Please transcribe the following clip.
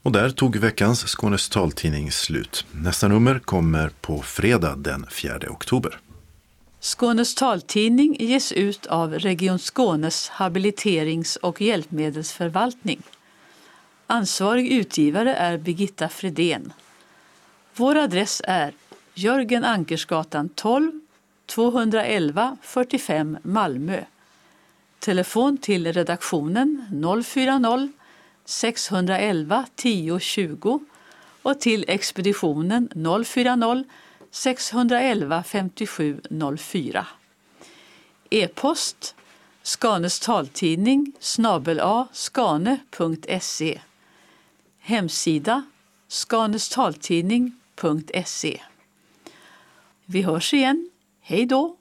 Och där tog veckans Skånes taltidning slut. Nästa nummer kommer på fredag den 4 oktober. Skånes taltidning ges ut av Region Skånes habiliterings- och hjälpmedelsförvaltning. Ansvarig utgivare är Birgitta Fredén. Vår adress är Jörgen Ankersgatan 12, 211 45 Malmö. Telefon till redaktionen 040 611 10 20 och till expeditionen 040 611 57 04. E-post Skanes taltidning @skane.se. Hemsida skanestaltidning.se. Vi hörs igen. Hej då!